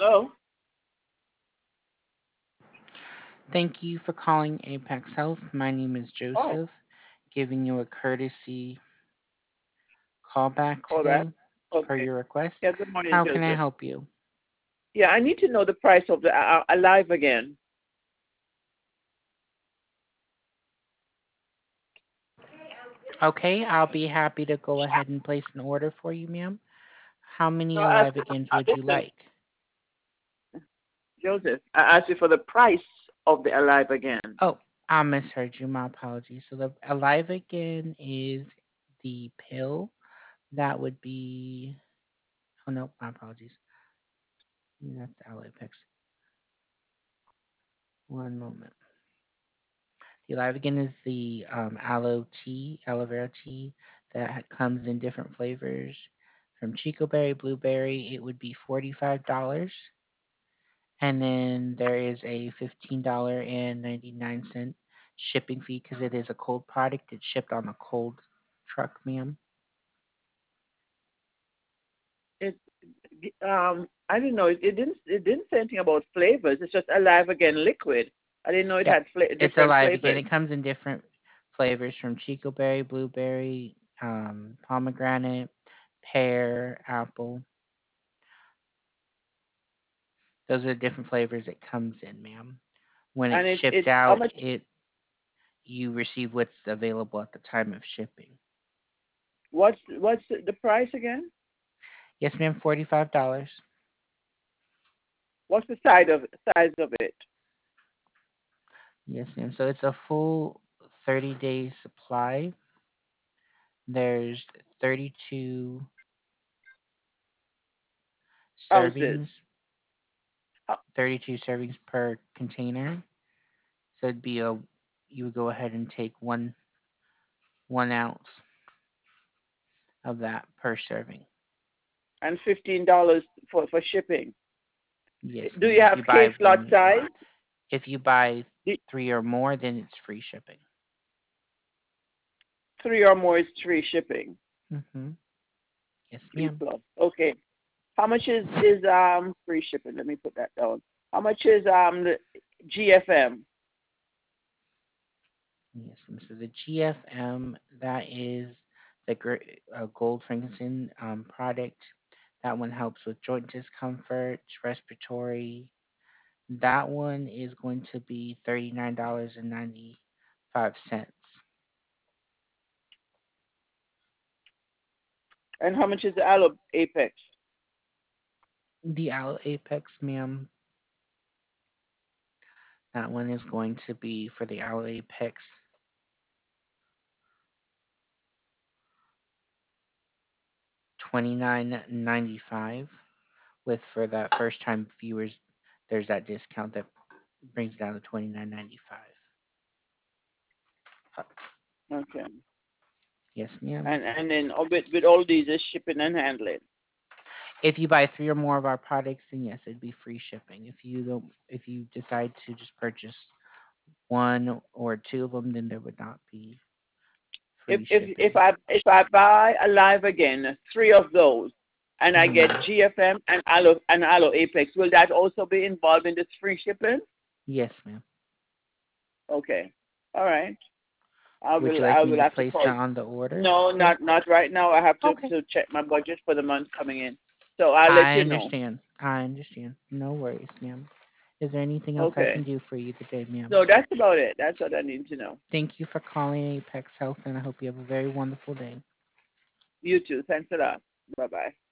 Oh, Thank you for calling Apex Health. My name is oh, Joseph, giving you a courtesy callback call that. today per Okay. your request. Yeah, good morning, How can I Joseph. help you? Yeah, I need to know the price of the Alive Again. Okay, I'll be happy to go ahead and place an order for you, ma'am. How many No, I asked, Alive Agains would you listen, like? Joseph, I asked you for the price of the Alive Again. Oh, I misheard you. My apologies. So the Alive Again is the pill. That would be. Oh no, my apologies. That's the Aloe Apex. One moment. The Alive Again is the aloe tea, aloe vera tea that comes in different flavors. From Chico Berry, Blueberry, it would be $45. And then there is a $15.99 shipping fee because it is a cold product. It's shipped on a cold truck, ma'am. It, I didn't know. It didn't say anything about flavors. It's just Alive Again liquid. I didn't know it Yep. had It's different Alive Again. flavors. It comes in different flavors from Chico Berry, Blueberry, pomegranate, pear, apple. Those are the different flavors it comes in, ma'am. When And it's it shipped how out, much? it you receive what's available at the time of shipping. What's the price again? Yes, ma'am, $45. What's the size of it? Yes, ma'am. So it's a full 30-day supply. There's 32 Ounces. servings, How, 32 servings per container. So it'd be a you would go ahead and take one ounce of that per serving. and $15 for shipping. Yes, Do ma'am. you If have you buy case lot one, size? if you buy The- 3 or more, then it's free shipping. Three or more is free shipping. Mm-hmm. Yes, Three ma'am. plus. Okay. How much is free shipping? Let me put that down. How much is the GFM? Yes, ma'am. So the GFM, that is the gold frankincense product. That one helps with joint discomfort, respiratory. That one is going to be $39.95. And how much is the Aloe Apex? The Aloe Apex, ma'am, that one is going to be for the Aloe Apex 29.95. With for that first time viewers, there's that discount that brings it down to 29.95. Okay. Yes, ma'am. And then with all these is shipping and handling. If you buy 3 or more of our products, then yes, it'd be free shipping. If you decide to just purchase one or two of them, then there would not be If free if if shipping. I if I buy Alive Again, three of those, and I get Hmm. GFM and Aloe Apex, will that also be involved in this free shipping? Yes, ma'am. Okay. All right. I Would will you like I me will to have to place call. that on the order? No, Yeah. not right now. I have Okay. to check my budget for the month coming in. So I'll let I you know. understand. I understand. No worries, ma'am. Is there anything else I can Okay. do for you today, ma'am? No, that's about it. That's what I need to know. Thank you for calling Apex Health, and I hope you have a very wonderful day. You too. Thanks a lot. Bye bye.